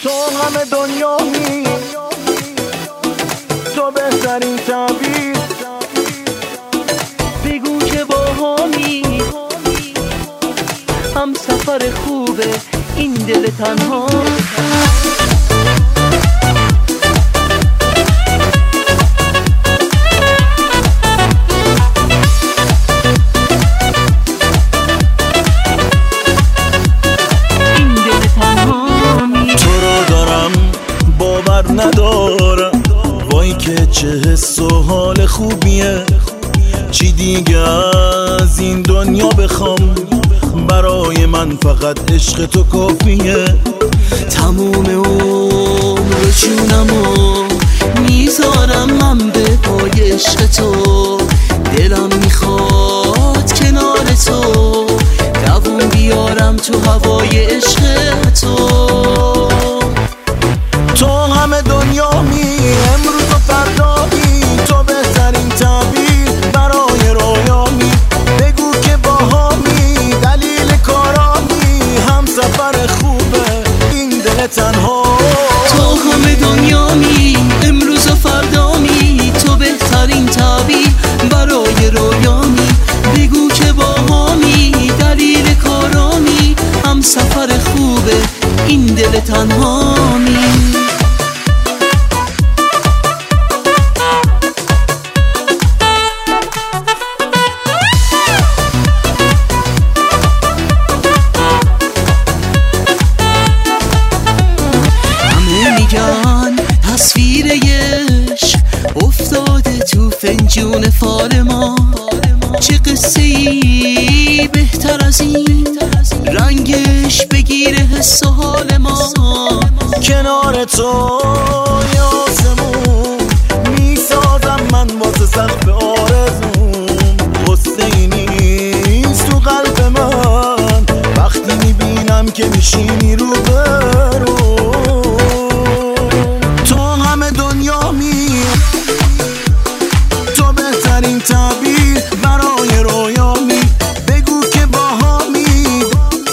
تو همه دنیایی، تو بهترین تعبیر. بگو که باهامی، هم سفر خوبه این دل تنها. ندارم وای که چه حس و حال خوبیه. چی دیگه از این دنیا بخوام، برای من فقط عشق تو کافیه. تموم عمر جونمو میذارم من به پای عشق تو. دلم میخواد کنار تو دووم بیارم تو هوای عشق تو. تو همه دنیامی، امروز و فردایی، تو بهترین تعبیر برای رویامی. بگو که باهامی، دلیل کارامی، هم سفر خوبه این دل تنها. تو همه دنیامی، امروز و فردامی، تو بهترین تعبیر برای رویامی. بگو که باهامی، دلیل کارامی، هم سفر خوبه این دل تنهامی. تصویر عشق افتاده تو فنجون فال ما. چه قصه ای بهتر از این، رنگش بگیره حس و حال ما. کنار تو آسمون میسازم من واسه سقف آرزون. غصه ای نیست تو قلب من وقتی میبینم که میشینی رو برو. تو بهترین تعبیر برای رویامی. بگو که باهامی،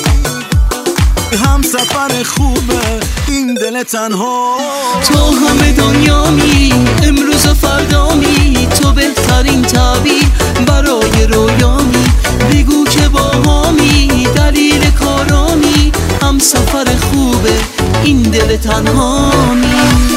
هم سفر خوبه این دل تنها. تو همه دنیامی، امروز و فردامی، تو بهترین تعبیر برای رویامی. بگو که باهامی، دلیل کارامی، هم سفر خوبه این دل تنهامی.